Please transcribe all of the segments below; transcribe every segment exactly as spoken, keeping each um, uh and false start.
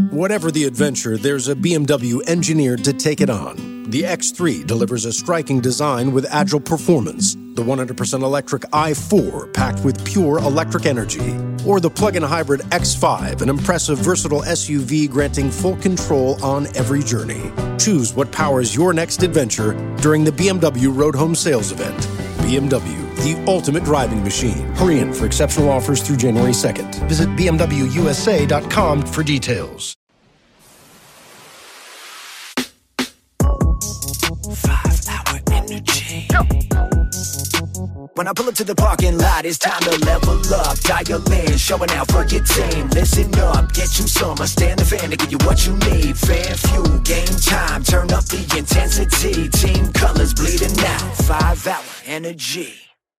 Whatever the adventure, there's a B M W engineered to take it on. The X three delivers a striking design with agile performance. The one hundred percent electric i four, packed with pure electric energy. Or the plug-in hybrid X five, an impressive, versatile S U V granting full control on every journey. Choose what powers your next adventure during the B M W Road Home Sales Event. B M W, the ultimate driving machine. Hurry in for exceptional offers through January second. Visit b m w u s a dot com for details. Five-hour energy. When I pull up to the parking lot, it's time to level up. Dial in, showing out for your team. Listen up, get you some. I stand the fan to give you what you need. Fan fuel, game time. Turn up the intensity. Team colors bleeding out. Five-hour energy.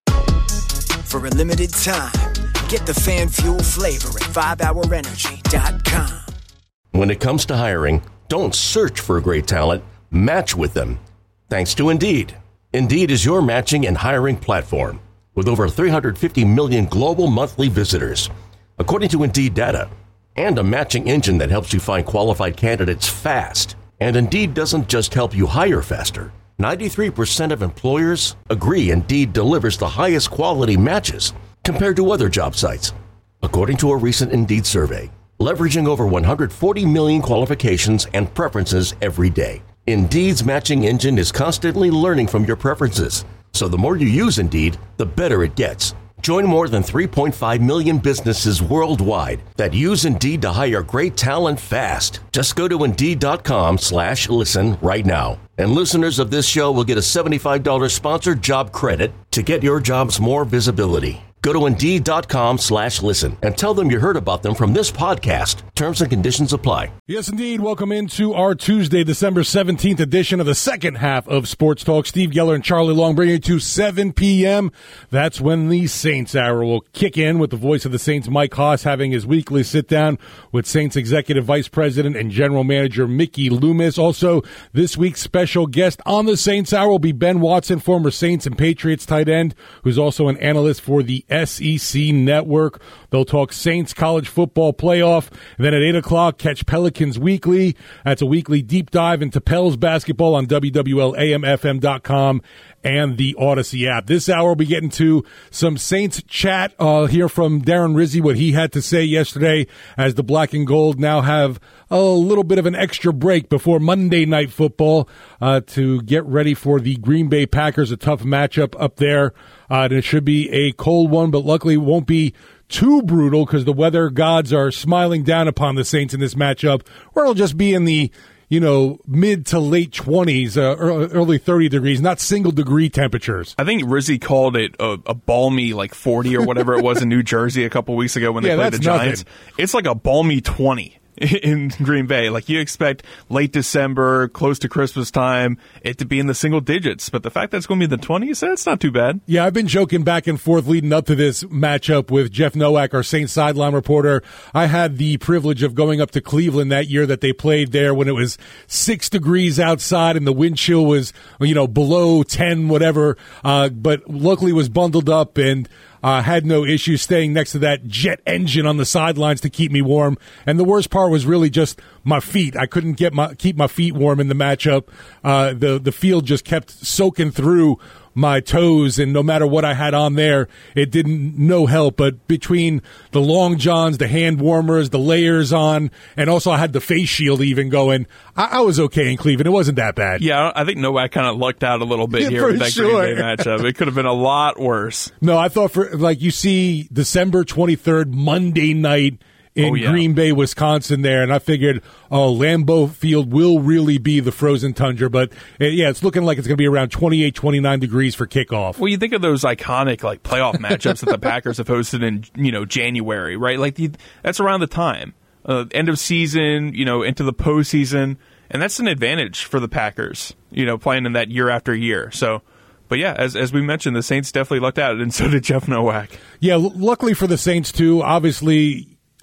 For a limited time, get the fan fuel flavor at five hour energy dot com. When it comes to hiring, don't search for great talent. Match with them. Thanks to Indeed. Indeed is your matching and hiring platform with over three hundred fifty million global monthly visitors, according to Indeed data, and a matching engine that helps you find qualified candidates fast. And Indeed doesn't just help you hire faster. ninety-three percent of employers agree Indeed delivers the highest quality matches compared to other job sites, according to a recent Indeed survey, leveraging over one hundred forty million qualifications and preferences every day. Indeed's matching engine is constantly learning from your preferences, so the more you use Indeed, the better it gets. Join more than three point five million businesses worldwide that use Indeed to hire great talent fast. Just go to Indeed.com slash listen right now. And listeners of this show will get a seventy-five dollars sponsored job credit to get your jobs more visibility. Go to Indeed.com slash listen and tell them you heard about them from this podcast. Terms and conditions apply. Yes, indeed. Welcome into our Tuesday, December seventeenth edition of the second half of Sports Talk. Steve Geller and Charlie Long bringing you to seven p.m. That's when the Saints Hour will kick in with the voice of the Saints, Mike Haas, having his weekly sit-down with Saints Executive Vice President and General Manager Mickey Loomis. Also, this week's special guest on the Saints Hour will be Ben Watson, former Saints and Patriots tight end, who's also an analyst for the S E C Network. They'll talk Saints college football playoff. And then at eight o'clock, catch Pelicans Weekly. That's a weekly deep dive into Pels basketball on W W L A M F M dot com and the Odyssey app. This hour, we'll be getting to some Saints chat. Uh, hear from Darren Rizzi, what he had to say yesterday as the Black and Gold now have a little bit of an extra break before Monday Night Football uh, to get ready for the Green Bay Packers, a tough matchup up there. Uh, and it should be a cold one, but luckily it won't be too brutal because the weather gods are smiling down upon the Saints in this matchup, where it'll just be in the, you know, mid to late twenties, uh, early thirty degrees, not single degree temperatures. I think Rizzi called it a, a balmy like forty or whatever it was in New Jersey a couple weeks ago when they yeah, played the Giants. Nothing. It's like a balmy twenty in Green Bay. Like, you expect late December, close to Christmas time, it to be in the single digits. But the fact that it's going to be in the twenties, that's not too bad. Yeah, I've been joking back and forth leading up to this matchup with Jeff Nowak, our Saints sideline reporter. I had the privilege of going up to Cleveland that year that they played there when it was six degrees outside and the wind chill was, you know, below ten, whatever. Uh, but luckily was bundled up and Uh, had no issue staying next to that jet engine on the sidelines to keep me warm. And the worst part was really just my feet. I couldn't get my keep my feet warm in the matchup. Uh, the the field just kept soaking through my toes, and no matter what I had on there, it didn't no help. But between the long johns, the hand warmers, the layers on, and also I had the face shield even going, I, I was okay in Cleveland. It wasn't that bad. Yeah, I think Nowak kind of lucked out a little bit Yeah, here for with that sure. Green Bay matchup. It could have been a lot worse. No, I thought for, like, you see December twenty-third, Monday night in Oh, yeah. Green Bay, Wisconsin there, and I figured, oh, Lambeau Field will really be the frozen tundra, but uh, yeah, it's looking like it's going to be around twenty-eight, twenty-nine degrees for kickoff. Well, you think of those iconic like playoff matchups that the Packers have hosted in, you know, January, right? Like the, that's around the time, uh, end of season, you know, into the postseason, and that's an advantage for the Packers, you know, playing in that year after year. So, but yeah, as as we mentioned, the Saints definitely lucked out, and so did Jeff Nowak. Yeah, l- luckily for the Saints too. Obviously,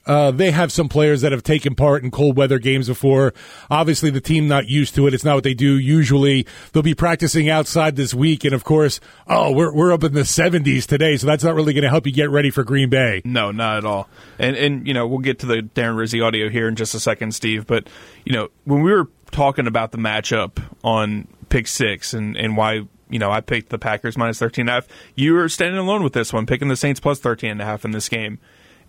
uh, they have some players that have taken part in cold weather games before. Obviously, the team not used to it. It's not what they do usually. They'll be practicing outside this week, and of course, oh, we're we're up in the seventies today, so that's not really going to help you get ready for Green Bay. No, not at all. And and you know, we'll get to the Darren Rizzi audio here in just a second, Steve. But you know, when we were talking about the matchup on Pick Six and and why. You know, I picked the Packers minus thirteen and a half. You were standing alone with this one, picking the Saints plus thirteen and a half in this game.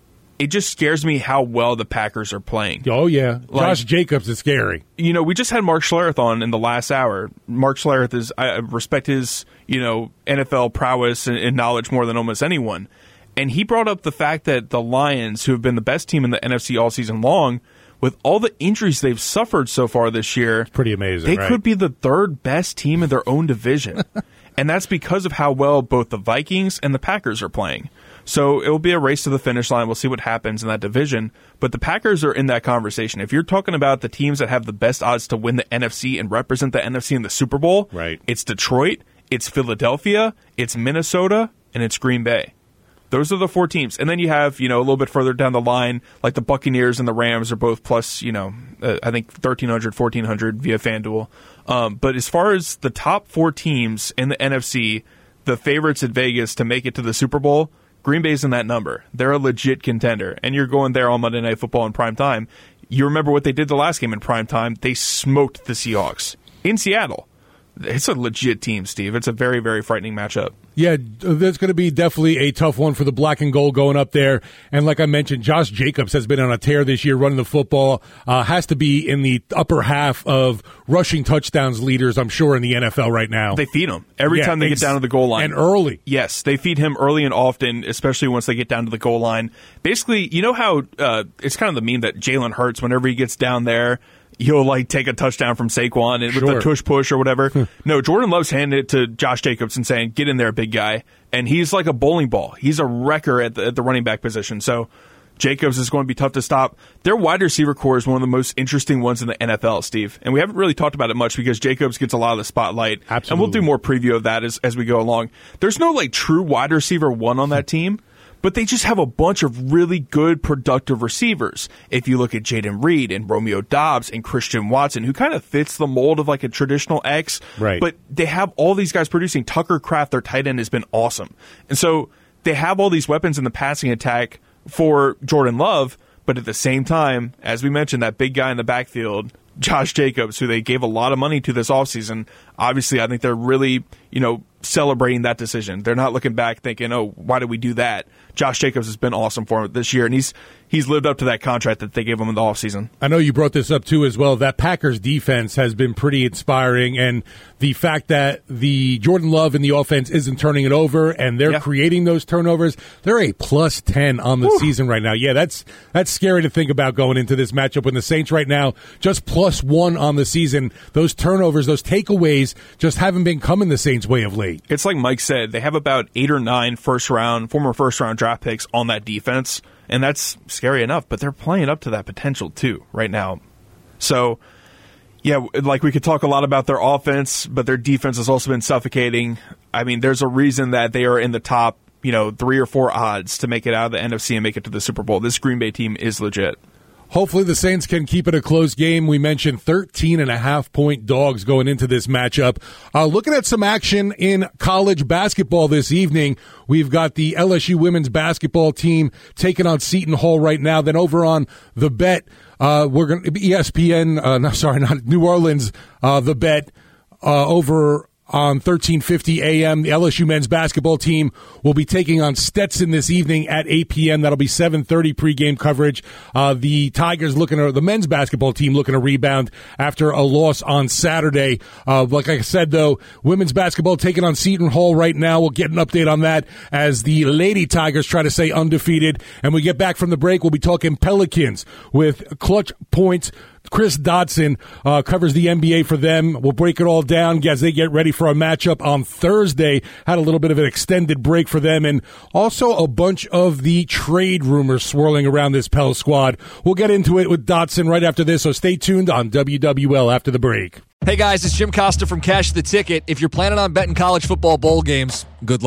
It just scares me how well the Packers are playing. Oh, yeah. Like, Josh Jacobs is scary. You know, we just had Mark Schlereth on in the last hour. Mark Schlereth is, I respect his, you know, N F L prowess and, and knowledge more than almost anyone. And he brought up the fact that the Lions, who have been the best team in the N F C all season long, with all the injuries they've suffered so far this year, it's pretty amazing. They right? could be the third best team in their own division. And that's because of how well both the Vikings and the Packers are playing. So it will be a race to the finish line. We'll see what happens in that division. But the Packers are in that conversation. If you're talking about the teams that have the best odds to win the N F C and represent the N F C in the Super Bowl, right. It's Detroit, it's Philadelphia, it's Minnesota, and it's Green Bay. Those are the four teams. And then you have, you know, a little bit further down the line, like the Buccaneers and the Rams are both plus, you know, uh, I think thirteen hundred, fourteen hundred via FanDuel. Um, but as far as the top four teams in the N F C, the favorites at Vegas to make it to the Super Bowl, Green Bay's in that number. They're a legit contender. And you're going there on Monday Night Football in prime time. You remember what they did the last game in prime time. They smoked the Seahawks in Seattle. It's a legit team, Steve. It's a very, very frightening matchup. Yeah, that's going to be definitely a tough one for the black and gold going up there. And like I mentioned, Josh Jacobs has been on a tear this year running the football. Uh, has to be in the upper half of rushing touchdowns leaders, I'm sure, in the N F L right now. They feed him every yeah, time they get down to the goal line. And early. Yes, they feed him early and often, especially once they get down to the goal line. Basically, you know how uh, it's kind of the meme that Jalen Hurts, whenever he gets down there, he'll like take a touchdown from Saquon and sure. with the tush push or whatever. No, Jordan Love's handing it to Josh Jacobs and saying, "Get in there, big guy." And he's like a bowling ball. He's a wrecker at the, at the running back position. So Jacobs is going to be tough to stop. Their wide receiver core is one of the most interesting ones in the N F L, Steve. And we haven't really talked about it much because Jacobs gets a lot of the spotlight. Absolutely. And we'll do more preview of that as, as we go along. There's no like true wide receiver one on that team. But they just have a bunch of really good, productive receivers. If you look at Jaden Reed and Romeo Doubs and Christian Watson, who kind of fits the mold of like a traditional X. Right. But they have all these guys producing. Tucker Kraft, their tight end, has been awesome. And so they have all these weapons in the passing attack for Jordan Love. But at the same time, as we mentioned, that big guy in the backfield, Josh Jacobs, who they gave a lot of money to this offseason, obviously I think they're really, you know, celebrating that decision. They're not looking back thinking, oh, why did we do that? Josh Jacobs has been awesome for him this year, and he's he's lived up to that contract that they gave him in the offseason. I know you brought this up, too, as well. That Packers defense has been pretty inspiring, and the fact that the Jordan Love in the offense isn't turning it over, and they're yeah. creating those turnovers, they're a plus ten on the Whew. season right now. Yeah, that's that's scary to think about going into this matchup when the Saints right now just plus one on the season. Those turnovers, those takeaways just haven't been coming the Saints' way of late. It's like Mike said, they have about eight or nine first-round, former first-round draft picks on that defense, and that's scary enough, but they're playing up to that potential too right now. So, yeah, like we could talk a lot about their offense, but their defense has also been suffocating. I mean, there's a reason that they are in the top, you know, three or four odds to make it out of the N F C and make it to the Super Bowl. This Green Bay team is legit. Hopefully the Saints can keep it a close game. We mentioned thirteen and a half point dogs going into this matchup. Uh, looking at some action in college basketball this evening, we've got the L S U women's basketball team taking on Seton Hall right now. Then over on the Bet, uh, we're going to E S P N, uh, no, sorry, not New Orleans, uh, the Bet, uh, over on thirteen fifty A M. The L S U men's basketball team will be taking on Stetson this evening at eight p.m. That'll be seven thirty pregame coverage. Uh, the Tigers looking to, the men's basketball team looking to rebound after a loss on Saturday. Uh, like I said, though, women's basketball taking on Seton Hall right now. We'll get an update on that as the Lady Tigers try to stay undefeated. And we get back from the break, we'll be talking Pelicans with Clutch Points. Chris Dodson uh, covers the N B A for them. We'll break it all down as they get ready for a matchup on Thursday. Had a little bit of an extended break for them, and also a bunch of the trade rumors swirling around this Pel squad. We'll get into it with Dodson right after this, so stay tuned on W W L after the break. Hey guys, it's Jim Costa from Cash the Ticket. If you're planning on betting college football bowl games, good luck.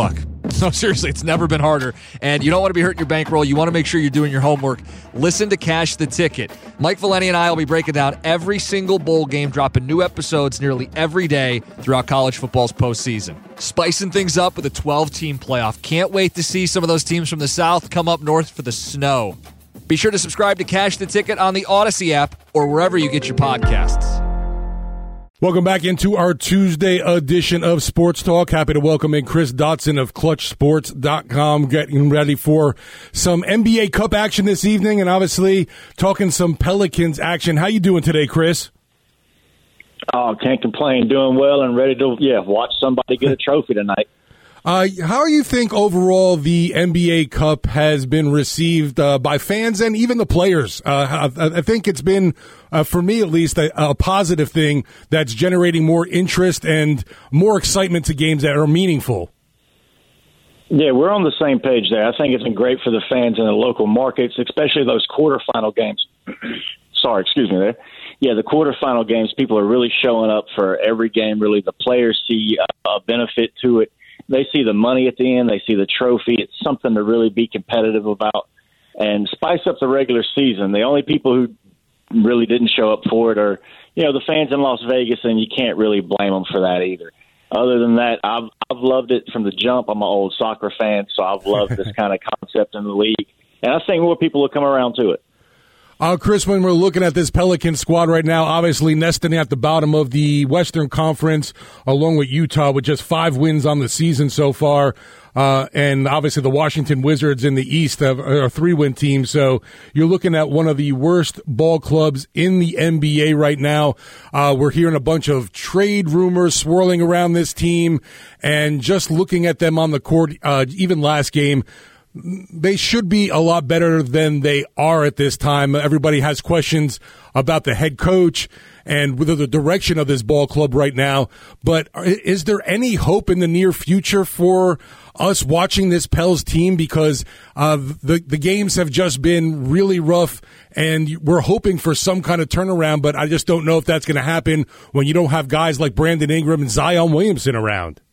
No, seriously, it's never been harder. And you don't want to be hurting your bankroll. You want to make sure you're doing your homework. Listen to Cash the Ticket. Mike Valeni and I will be breaking down every single bowl game, dropping new episodes nearly every day throughout college football's postseason. Spicing things up with a twelve-team playoff. Can't wait to see some of those teams from the South come up north for the snow. Be sure to subscribe to Cash the Ticket on the Odyssey app or wherever you get your podcasts. Welcome back into our Tuesday edition of Sports Talk. Happy to welcome in Chris Dotson of Clutch Sports dot com, getting ready for some N B A Cup action this evening and obviously talking some Pelicans action. How you doing today, Chris? Oh, can't complain. Doing well and ready to, yeah, watch somebody get a trophy tonight. Uh, how do you think overall the N B A Cup has been received uh, by fans and even the players? Uh, I, I think it's been, uh, for me at least, a, a positive thing that's generating more interest and more excitement to games that are meaningful. Yeah, we're on the same page there. I think it's been great for the fans in the local markets, especially those quarterfinal games. Sorry, excuse me there. Yeah, the quarterfinal games, people are really showing up for every game. Really, the players see a, a benefit to it. They see the money at the end. They see the trophy. It's something to really be competitive about and spice up the regular season. The only people who really didn't show up for it are, you know, the fans in Las Vegas, and you can't really blame them for that either. Other than that, I've, I've loved it from the jump. I'm an old soccer fan, so I've loved this kind of concept in the league. And I think more people will come around to it. Uh, Chris, when we're looking at this Pelican squad right now, obviously nesting at the bottom of the Western Conference, along with Utah, with just five wins on the season so far, uh, and obviously the Washington Wizards in the East have, are a three-win team. So you're looking at one of the worst ball clubs in the N B A right now. Uh, we're hearing a bunch of trade rumors swirling around this team, and just looking at them on the court, uh, even last game, they should be a lot better than they are at this time. Everybody has questions about the head coach and with the direction of this ball club right now. But is there any hope in the near future for us watching this Pels team? Because uh, the, the games have just been really rough, and we're hoping for some kind of turnaround, but I just don't know if that's going to happen when you don't have guys like Brandon Ingram and Zion Williamson around.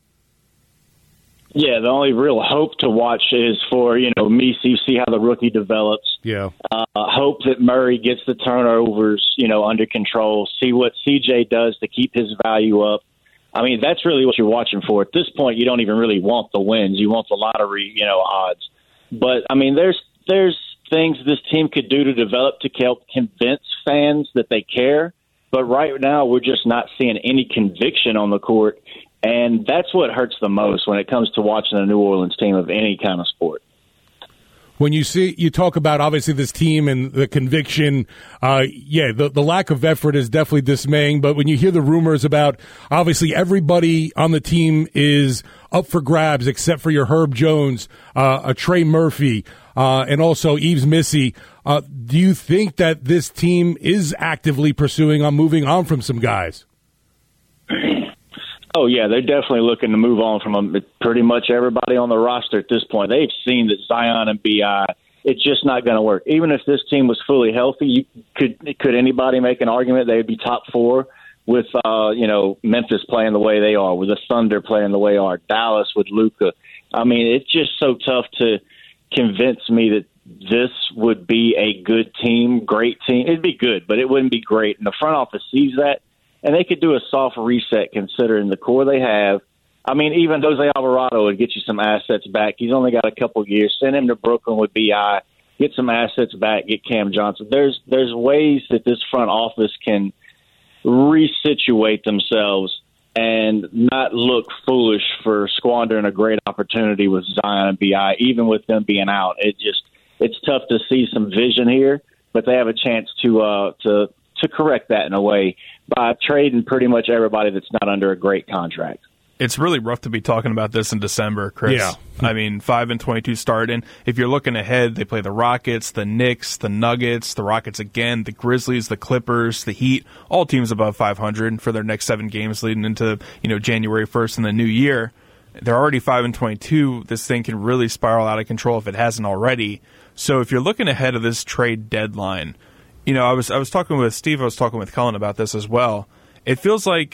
Yeah, the only real hope to watch is for, you know, me see see how the rookie develops. Yeah. Uh, hope that Murray gets the turnovers, you know, under control. See what C J does to keep his value up. I mean, that's really what you're watching for. At this point, you don't even really want the wins. You want the lottery, you know, odds. But, I mean, there's there's things this team could do to develop to help convince fans that they care. But right now, we're just not seeing any conviction on the court. And that's what hurts the most when it comes to watching a New Orleans team of any kind of sport. When you see, you talk about obviously this team and the conviction, uh, yeah, the, the lack of effort is definitely dismaying. But when you hear the rumors about obviously everybody on the team is up for grabs except for your Herb Jones, uh, a Trey Murphy, uh, and also Yves Missy, uh, do you think that this team is actively pursuing on moving on from some guys? Oh, yeah, they're definitely looking to move on from pretty much everybody on the roster at this point. They've seen that Zion and B I, it's just not going to work. Even if this team was fully healthy, you, could could anybody make an argument they would be top four with, uh, you know, Memphis playing the way they are, with the Thunder playing the way they are, Dallas with Luka. I mean, it's just so tough to convince me that this would be a good team, great team. It'd be good, but it wouldn't be great. And the front office sees that. And they could do a soft reset considering the core they have. I mean, even Jose Alvarado would get you some assets back. He's only got a couple of years. Send him to Brooklyn with B I. Get some assets back. Get Cam Johnson. There's there's ways that this front office can resituate themselves and not look foolish for squandering a great opportunity with Zion and B I, even with them being out. It just it's tough to see some vision here, but they have a chance to uh, to to correct that in a way by trading pretty much everybody that's not under a great contract. It's really rough to be talking about this in December, Chris. Yeah. I mean, five and twenty-two start, and if you're looking ahead, they play the Rockets, the Knicks, the Nuggets, the Rockets again, the Grizzlies, the Clippers, the Heat, all teams above five hundred for their next seven games leading into, you know, January first in the new year. They're already five and twenty-two. This thing can really spiral out of control if it hasn't already. So if you're looking ahead of this trade deadline, you know, I was I was talking with Steve, I was talking with Cullen about this as well. It feels like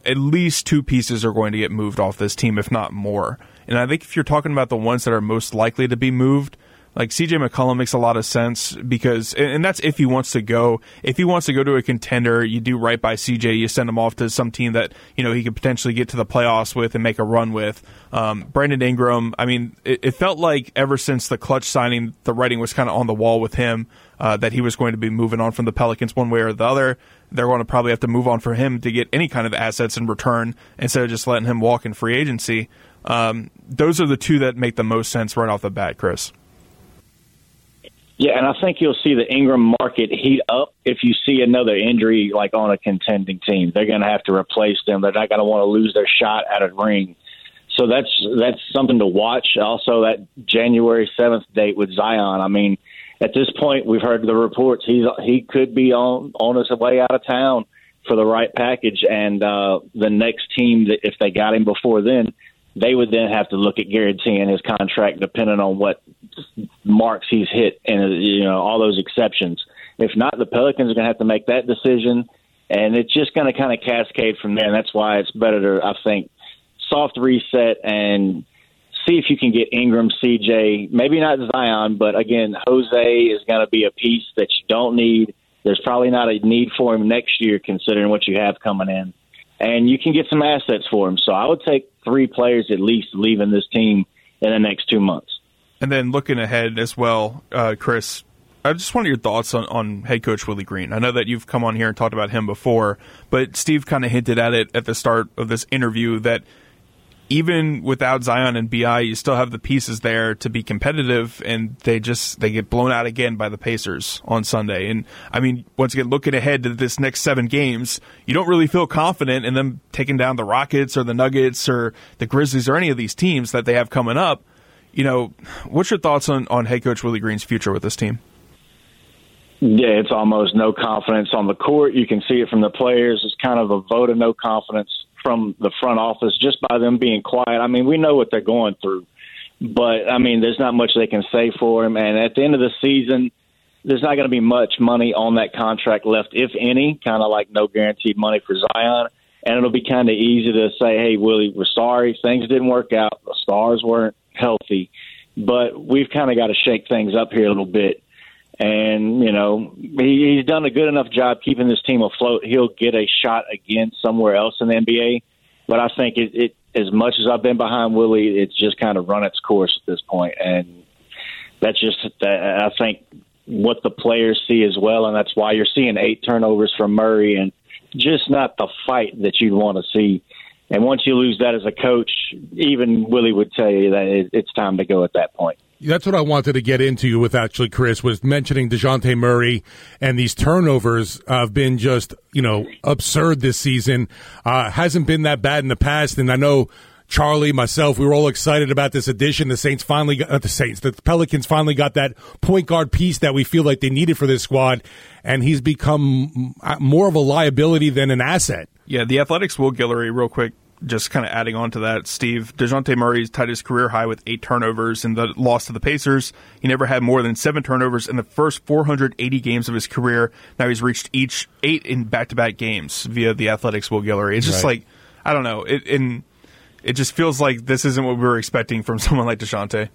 at least two pieces are going to get moved off this team, if not more. And I think if you're talking about the ones that are most likely to be moved, like C J McCollum makes a lot of sense because, and that's if he wants to go. If he wants to go to a contender, you do right by C J. You send him off to some team that, you know, he could potentially get to the playoffs with and make a run with. Um, Brandon Ingram, I mean, it, it felt like ever since the Clutch signing, the writing was kind of on the wall with him, uh, that he was going to be moving on from the Pelicans one way or the other. They're going to probably have to move on for him to get any kind of assets in return instead of just letting him walk in free agency. Um, those are the two that make the most sense right off the bat, Chris. Yeah, and I think you'll see the Ingram market heat up if you see another injury like on a contending team. They're going to have to replace them. They're not going to want to lose their shot at a ring. So that's that's something to watch. Also, that January seventh date with Zion. I mean, at this point, we've heard the reports he's he could be on on his way out of town for the right package, and uh, the next team, that if they got him before then, they would then have to look at guaranteeing his contract depending on what marks he's hit and, you know, all those exceptions. If not, the Pelicans are going to have to make that decision, and it's just going to kind of cascade from there. And that's why it's better to, I think, soft reset and see if you can get Ingram, C J, maybe not Zion, but again, Jose is going to be a piece that you don't need. There's probably not a need for him next year considering what you have coming in. And you can get some assets for him. So I would take three players at least leaving this team in the next two months. And then looking ahead as well, uh, Chris, I just wanted your thoughts on, on head coach Willie Green. I know that you've come on here and talked about him before, but Steve kind of hinted at it at the start of this interview that even without Zion and B I, you still have the pieces there to be competitive, and they just they get blown out again by the Pacers on Sunday. And I mean, once again, looking ahead to this next seven games, you don't really feel confident in them taking down the Rockets or the Nuggets or the Grizzlies or any of these teams that they have coming up. You know, what's your thoughts on, on head coach Willie Green's future with this team? Yeah, it's almost no confidence on the court. You can see it from the players. It's kind of a vote of no confidence from the front office just by them being quiet. I mean, we know what they're going through, but I mean, there's not much they can say for him. And at the end of the season, there's not going to be much money on that contract left, if any, kind of like no guaranteed money for Zion. And it'll be kind of easy to say, hey, Willie, we're sorry. Things didn't work out. The stars weren't healthy, but we've kind of got to shake things up here a little bit. And, you know, he, he's done a good enough job keeping this team afloat. He'll get a shot again somewhere else in the N B A. But I think it, it as much as I've been behind Willie, it's just kind of run its course at this point. And that's just, I think, what the players see as well. And that's why you're seeing eight turnovers from Murray and just not the fight that you'd want to see. And once you lose that as a coach, even Willie would tell you that it, it's time to go at that point. That's what I wanted to get into with, actually, Chris, was mentioning DeJounte Murray, and these turnovers have been just, you know, absurd this season. Uh, hasn't been that bad in the past, and I know Charlie, myself, we were all excited about this addition. The Saints finally got, not the Saints, the Pelicans finally got that point guard piece that we feel like they needed for this squad, and he's become more of a liability than an asset. Yeah, the Athletics' Will Guillory, real quick, just kind of adding on to that, Steve, DeJounte Murray's tied his career high with eight turnovers in the loss to the Pacers. He never had more than seven turnovers in the first four hundred eighty games of his career. Now he's reached each eight in back-to-back games via the Athletics' Will Guillory. It's just right. like, I don't know, it, in, it just feels like this isn't what we were expecting from someone like DeJounte.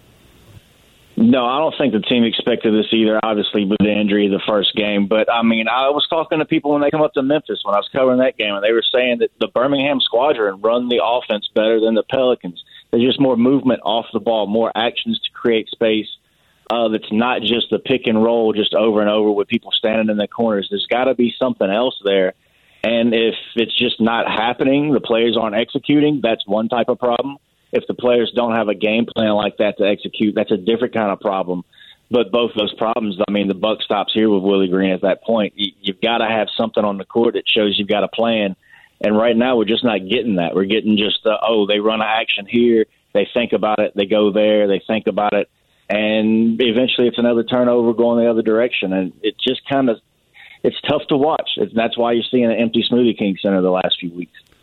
No, I don't think the team expected this either, obviously, with the injury of the first game. But, I mean, I was talking to people when they come up to Memphis when I was covering that game, and they were saying that the Birmingham Squadron run the offense better than the Pelicans. There's just more movement off the ball, more actions to create space. Uh, that's not just the pick and roll just over and over with people standing in the corners. There's got to be something else there. And if it's just not happening, the players aren't executing, that's one type of problem. If the players don't have a game plan like that to execute, that's a different kind of problem. But both those problems, I mean, the buck stops here with Willie Green at that point. You've got to have something on the court that shows you've got a plan. And right now we're just not getting that. We're getting just, uh, oh, they run an action here, they think about it, they go there, they think about it, and eventually it's another turnover going the other direction. And it just kind of, it's tough to watch. It's, that's why you're seeing an empty Smoothie King Center the last few weeks.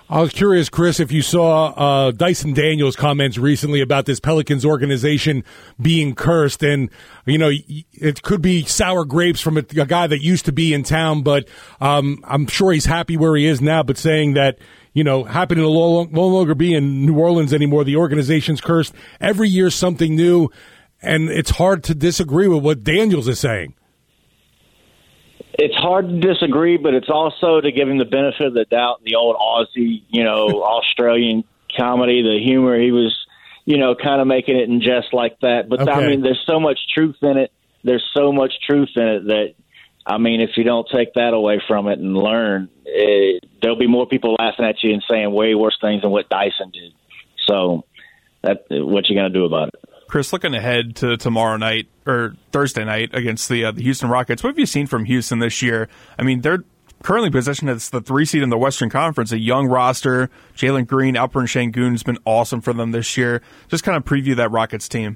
I was curious, Chris, if you saw uh, Dyson Daniels' comments recently about this Pelicans organization being cursed. And, you know, it could be sour grapes from a, a guy that used to be in town, but um, I'm sure he's happy where he is now, but saying that, you know, happy to no longer be in New Orleans anymore. The organization's cursed. Every year something new, and it's hard to disagree with what Daniels is saying. It's hard to disagree, but it's also to give him the benefit of the doubt, the old Aussie, you know, Australian comedy, the humor. He was, you know, kind of making it in jest like that. But, okay. I mean, there's so much truth in it. There's so much truth in it that, I mean, if you don't take that away from it and learn, it, there'll be more people laughing at you and saying way worse things than what Dyson did. So that, what you going to do about it? Chris, looking ahead to tomorrow night or Thursday night against the uh, the Houston Rockets, what have you seen from Houston this year? I mean, they're currently positioned as the three seed in the Western Conference, a young roster. Jalen Green, Alperen Sengun has been awesome for them this year. Just kind of preview that Rockets team.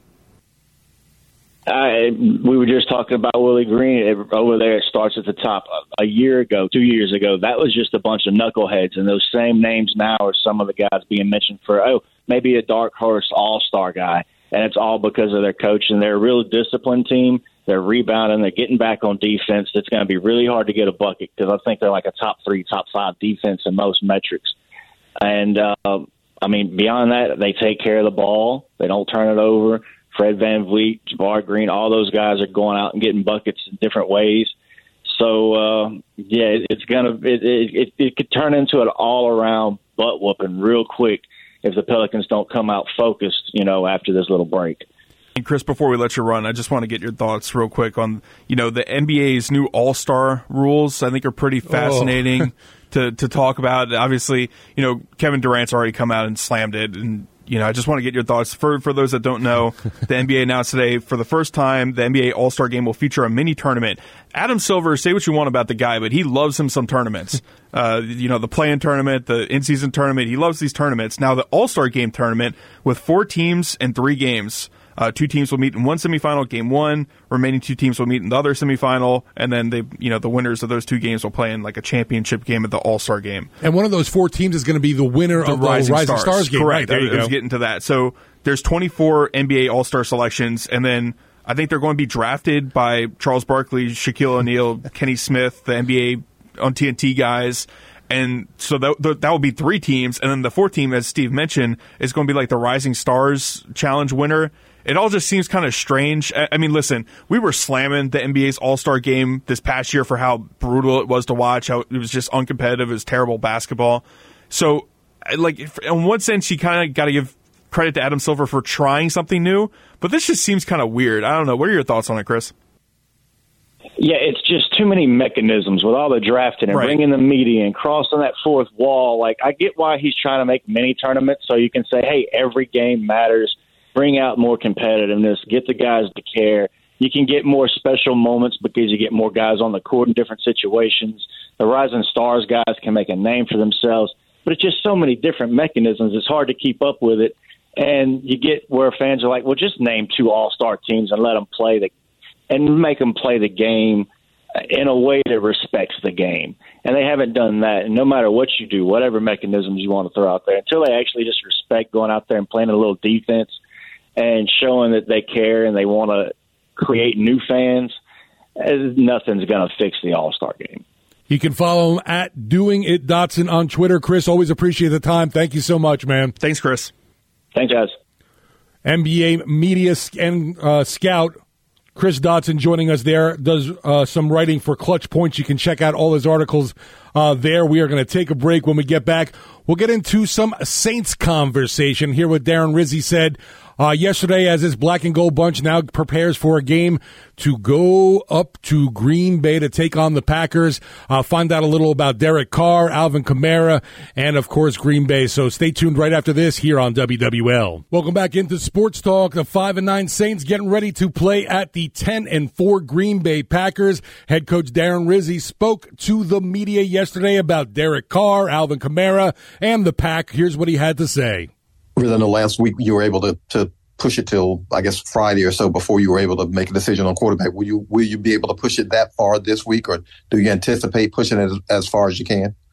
I, we were just talking about Willie Green over there. It starts at the top. A year ago, two years ago, that was just a bunch of knuckleheads, and those same names now are some of the guys being mentioned for, oh, maybe a dark horse all-star guy. And it's all because of their coach, and they're a real disciplined team. They're rebounding. They're getting back on defense. It's going to be really hard to get a bucket because I think they're like a top three, top five defense in most metrics. And, uh, I mean, beyond that, they take care of the ball. They don't turn it over. Fred VanVleet, Jabari Green, all those guys are going out and getting buckets in different ways. So, uh, yeah, it, it's going to it, it, it could turn into an all-around butt-whooping real quick if the Pelicans don't come out focused, you know, after this little break. And Chris, before we let you run, I just want to get your thoughts real quick on, you know, the N B A's new All-Star rules. I think are pretty fascinating oh. to to talk about. Obviously, you know, Kevin Durant's already come out and slammed it, and you know, I just want to get your thoughts. For for those that don't know, the N B A announced today for the first time the N B A All-Star Game will feature a mini tournament. Adam Silver, say what you want about the guy, but he loves him some tournaments. Uh, you know, the play-in tournament, the in-season tournament, he loves these tournaments. Now the All-Star Game tournament with four teams and three games. Uh, two teams will meet in one semifinal, game one. Remaining two teams will meet in the other semifinal, and then they, you know, the winners of those two games will play in like a championship game at the All-Star Game. And one of those four teams is going to be the winner the of Rising the Rising Stars, Stars game. Correct. Right, there you I, I was go. getting to that. So there's twenty-four N B A All-Star selections, and then I think they're going to be drafted by Charles Barkley, Shaquille O'Neal, Kenny Smith, the N B A on T N T guys. And so that, that will be three teams. And then the fourth team, as Steve mentioned, is going to be like the Rising Stars Challenge winner. It all just seems kind of strange. I mean, listen, we were slamming the N B A's All-Star Game this past year for how brutal it was to watch, how it was just uncompetitive, it was terrible basketball. So, like, in one sense, you kind of got to give credit to Adam Silver for trying something new, but this just seems kind of weird. I don't know. What are your thoughts on it, Chris? Yeah, it's just too many mechanisms with all the drafting and right. bringing the media and crossing that fourth wall. Like, I get why he's trying to make mini tournaments so you can say, hey, every game matters. Bring out more competitiveness, get the guys to care. You can get more special moments because you get more guys on the court in different situations. The Rising Stars guys can make a name for themselves, but it's just so many different mechanisms. It's hard to keep up with it. And you get where fans are like, well, just name two all-star teams and let them play the and make them play the game in a way that respects the game. And they haven't done that. And no matter what you do, whatever mechanisms you want to throw out there, until they actually just respect going out there and playing a little defense and showing that they care and they want to create new fans, nothing's going to fix the All-Star Game. You can follow him at Doing It Dotson on Twitter. Chris, always appreciate the time. Thank you so much, man. Thanks, Chris. Thanks, guys. N B A media and uh, scout Chris Dotson joining us there, does uh, some writing for Clutch Points. You can check out all his articles uh, there. We are going to take a break. When we get back, we'll get into some Saints conversation. Hear what Darren Rizzi said uh, yesterday as his black and gold bunch now prepares for a game to go up to Green Bay to take on the Packers. Uh, find out a little about Derek Carr, Alvin Kamara, and, of course, Green Bay. So stay tuned right after this here on W W L. Welcome back into Sports Talk. The five and nine Saints getting ready to play at the ten and four Green Bay Packers. Head coach Darren Rizzi spoke to the media yesterday about Derek Carr, Alvin Kamara, and the Pack. Here's what he had to say. I know last week you were able to, to push it till, I guess, Friday or so before you were able to make a decision on quarterback. Will you will you be able to push it that far this week, or do you anticipate pushing it as, as far as you can?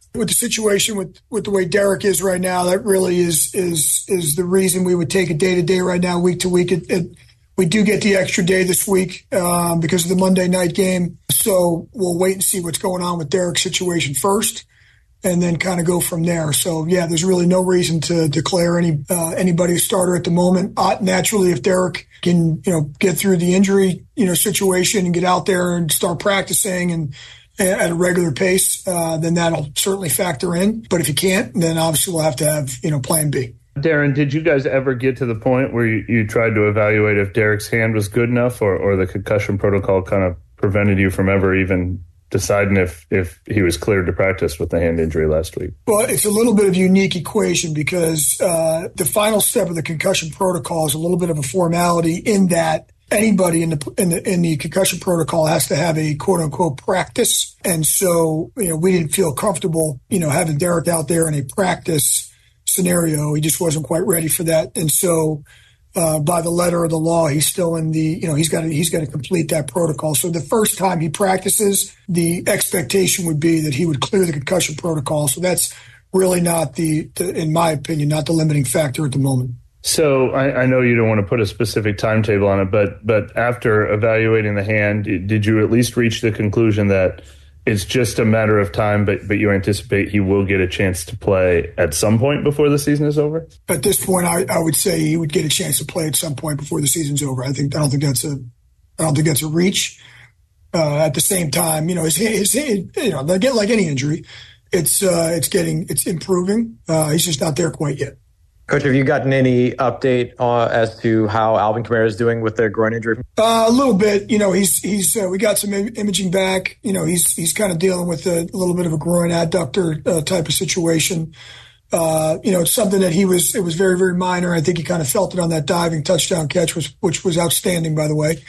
With the situation with, with the way Derek is right now, that really is is is the reason we would take it day to day right now, week to week. It, it, we do get the extra day this week um, because of the Monday night game. So we'll wait and see what's going on with Derek's situation first, and then kind of go from there. So yeah, there's really no reason to declare any uh, anybody a starter at the moment. Uh, naturally, if Derek can you know get through the injury you know situation and get out there and start practicing and at a regular pace, uh, then that'll certainly factor in. But if you can't, then obviously we'll have to have, you know, plan B. Darren, did you guys ever get to the point where you, you tried to evaluate if Derek's hand was good enough, or, or the concussion protocol kind of prevented you from ever even deciding if, if he was cleared to practice with the hand injury last week? Well, it's a little bit of a unique equation because uh, the final step of the concussion protocol is a little bit of a formality in that anybody in the, in the in the concussion protocol has to have a quote unquote practice. And so, you know, we didn't feel comfortable, you know, having Derek out there in a practice scenario. He just wasn't quite ready for that. And so, uh, by the letter of the law, he's still in the, you know, he's got to, he's got to complete that protocol. So the first time he practices, the expectation would be that he would clear the concussion protocol. So that's really not the, the in my opinion, not the limiting factor at the moment. So I, I know you don't want to put a specific timetable on it, but but after evaluating the hand, did you at least reach the conclusion that it's just a matter of time, but, but you anticipate he will get a chance to play at some point before the season is over? At this point, I, I would say he would get a chance to play at some point before the season's over. I think I don't think that's a I don't think that's a reach. Uh, at the same time, you know, his, his, his you know, like, like any injury, it's uh, it's getting it's improving. Uh, he's just not there quite yet. Coach, have you gotten any update uh, as to how Alvin Kamara is doing with the groin injury? Uh, a little bit. You know, he's he's uh, we got some im- imaging back. You know, he's he's kind of dealing with a, a little bit of a groin adductor uh, type of situation. Uh, you know, it's something that he was it was very very minor. I think he kind of felt it on that diving touchdown catch, was which was outstanding, by the way.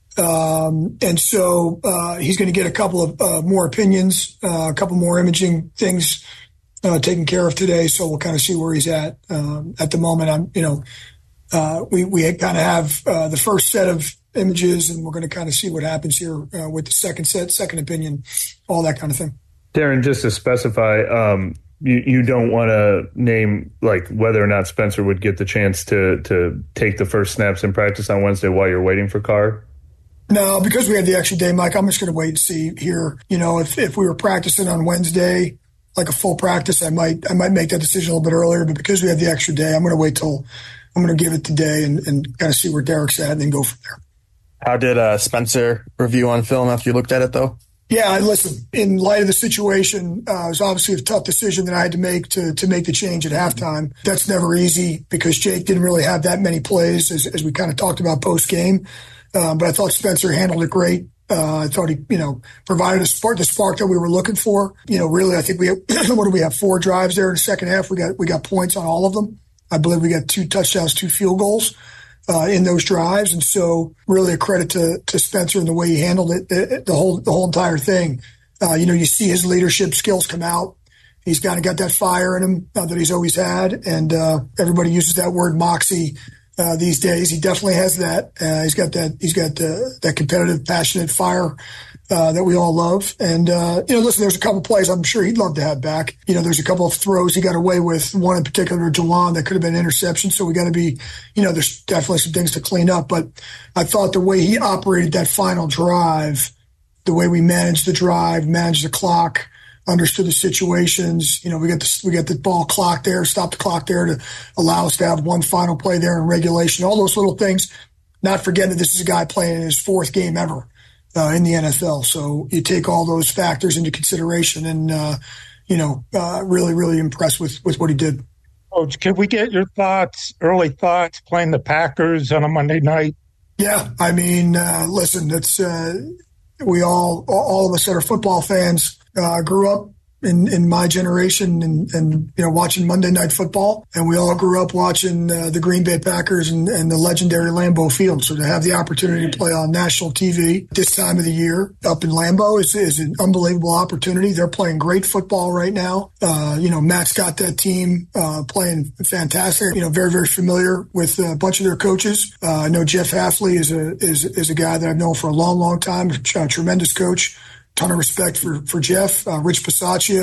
Um, and so uh, he's going to get a couple of uh, more opinions, uh, a couple more imaging things Uh, taken care of today, so we'll kind of see where he's at. Um, at the moment, I'm, you know, uh, we we kind of have uh, the first set of images, and we're going to kind of see what happens here uh, with the second set, second opinion, all that kind of thing. Darren, just to specify, um, you you don't want to name like whether or not Spencer would get the chance to to take the first snaps in practice on Wednesday while you're waiting for Carr? No, because we had the extra day, Mike. I'm just going to wait and see here. You know, if if we were practicing on Wednesday, like a full practice, I might I might make that decision a little bit earlier, but because we have the extra day, I'm going to wait till I'm going to give it today and, and kind of see where Derek's at and then go from there. How did uh, Spencer review on film after you looked at it, though? Yeah, I listen, in light of the situation, uh, it was obviously a tough decision that I had to make to to make the change at halftime. That's never easy because Jake didn't really have that many plays, as, as we kind of talked about post-game. Uh, but I thought Spencer handled it great. Uh, I thought he, you know, provided a spark, the spark that we were looking for. You know, really, I think we have, what do we have? Four drives there in the second half. We got we got points on all of them. I believe we got two touchdowns, two field goals uh, in those drives, and so really a credit to to Spencer and the way he handled it, the, the whole the whole entire thing. Uh, you know, you see his leadership skills come out. He's kind of got that fire in him uh, that he's always had, and uh, everybody uses that word moxie. Uh, these days, he definitely has that. Uh, he's got that. He's got uh, that competitive, passionate fire uh, that we all love. And uh, you know, listen, there's a couple plays I'm sure he'd love to have back. You know, there's a couple of throws he got away with. One in particular, Jawan, that could have been an interception. So we got to be, you know, there's definitely some things to clean up. But I thought the way he operated that final drive, the way we managed the drive, managed the clock, understood the situations. You know, we got the, we got the ball clock there, stop the clock there to allow us to have one final play there in regulation, all those little things, not forgetting that this is a guy playing in his fourth game ever uh, in the N F L. So you take all those factors into consideration and, uh, you know, uh, really, really impressed with, with what he did. Coach, could we get your thoughts, early thoughts, playing the Packers on a Monday night? Yeah, I mean, uh, listen, it's, uh, we all, all of us that are football fans, Uh, grew up in, in my generation and, and, you know, watching Monday Night Football. And we all grew up watching uh, the Green Bay Packers and, and the legendary Lambeau Field. So to have the opportunity to play on national T V this time of the year up in Lambeau is, is an unbelievable opportunity. They're playing great football right now. Uh, you know, Matt's got that team uh, playing fantastic. You know, very, very familiar with a bunch of their coaches. Uh, I know Jeff Hafley is a, is, is a guy that I've known for a long, long time, a tremendous coach. Ton of respect for, for Jeff, uh, Rich Bisaccia,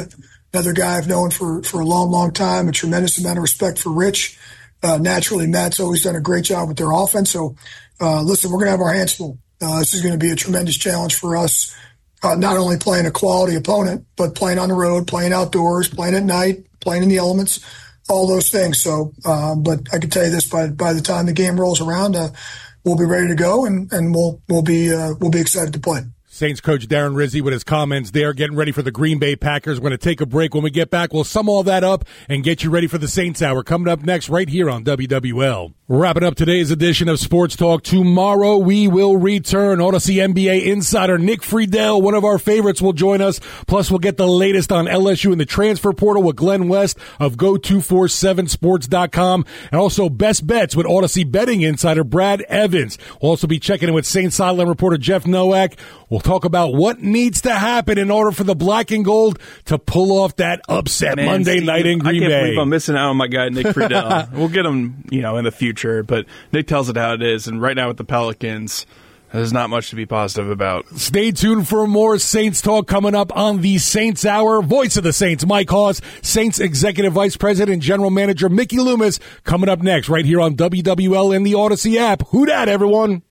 another guy I've known for, for a long, long time, a tremendous amount of respect for Rich. Uh, naturally, Matt's always done a great job with their offense. So, uh, listen, we're going to have our hands full. Uh, this is going to be a tremendous challenge for us, uh, not only playing a quality opponent, but playing on the road, playing outdoors, playing at night, playing in the elements, all those things. So, uh, but I can tell you this, by by the time the game rolls around, uh, we'll be ready to go, and, and we'll we'll be uh, we'll be excited to play. Saints coach Darren Rizzi with his comments there, getting ready for the Green Bay Packers. We're going to take a break. When we get back, we'll sum all that up and get you ready for the Saints Hour coming up next right here on W W L. Wrapping up today's edition of Sports Talk. Tomorrow we will return. Odyssey N B A insider Nick Friedel, one of our favorites, will join us. Plus, we'll get the latest on L S U in the transfer portal with Glenn West of go two four seven sports dot com. And also best bets with Odyssey betting insider Brad Evans. We'll also be checking in with Saints sideline reporter Jeff Nowak. We'll talk about what needs to happen in order for the black and gold to pull off that upset Man, Monday Steve, night in Green I can't Bay. believe I'm missing out on my guy Nick Friedel. We'll get him, you know, in the future, but Nick tells it how it is. And right now with the Pelicans, there's not much to be positive about. Stay tuned for more Saints talk coming up on the Saints Hour. Voice of the Saints, Mike Hawes, Saints Executive Vice President and General Manager Mickey Loomis, coming up next right here on W W L and the Odyssey app. Who dat, everyone?